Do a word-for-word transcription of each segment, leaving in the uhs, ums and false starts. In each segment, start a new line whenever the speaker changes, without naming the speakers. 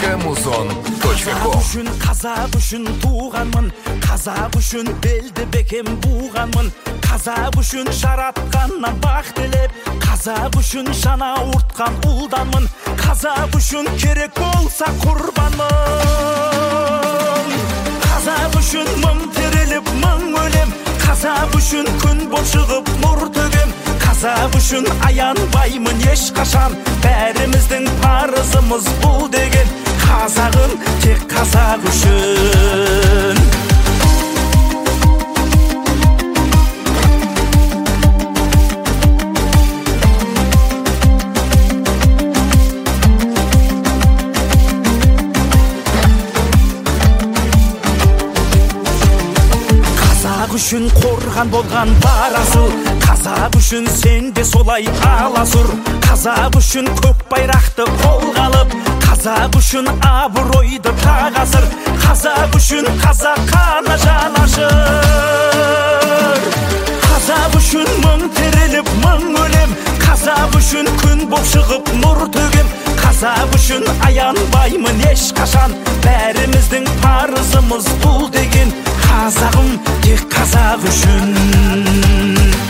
точка музон точка ком.
Үшін қазақ үшін туғанмын, қазақ үшін белді бекем буғанмын, қазақ үшін жаратқаннан бақ тілеп, қазақ үшін жана ұртқан ұлданмын, қазақ үшін керек болса құрбанмын, қазақ үшін мың тереліп мың өлем, қазақ үшін күн бол шығып нұр төгем, қазақ үшін аянбаймын ешқашан, бәріміздің парызымыз бұл деген, қазағым тек қазақ үшін. Қазақ үшін қорған болған бар асыл, қазақ үшін сен де солай аласұр, қазақ үшін көк байрақты қолға алып, қазақ үшін абыройды тағасыр, қазақ үшін қазақ қана жан ашыр, қазақ үшін мың тереліп мың өлем, қазақ үшін күн бол шығып нұр төгем, қазақ үшін аянбаймын ешқашан, бәріміздің парызымыз бұл деген, қазағым тек қазақ үшін.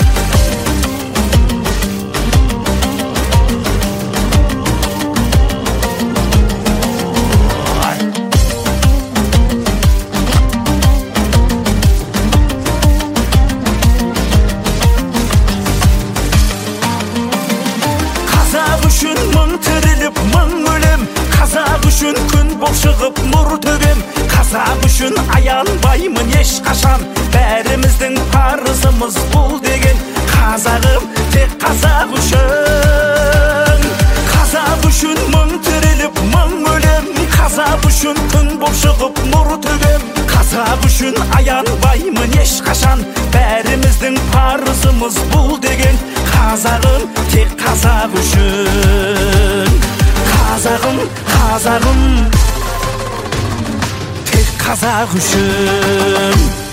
Қазақ үшін мың тіріліп мың өлем, қазақ үшін күн бол шығып нұр төгем, қазақ үшін аянбаймын ешқашан, бәріміздің парызымыз бұл деген, қазағым тек қазақ үшін. Қазақ үшін мың тіріліп мың өлем, қазақ үшін күн бол шығып нұр төгем, қазақ үшін аянбаймын ешқашан, бәріміздің парызымыз бұл деген, қазағым тек қазақ үшін. Қазағым, қазағым тек қазақ үшін.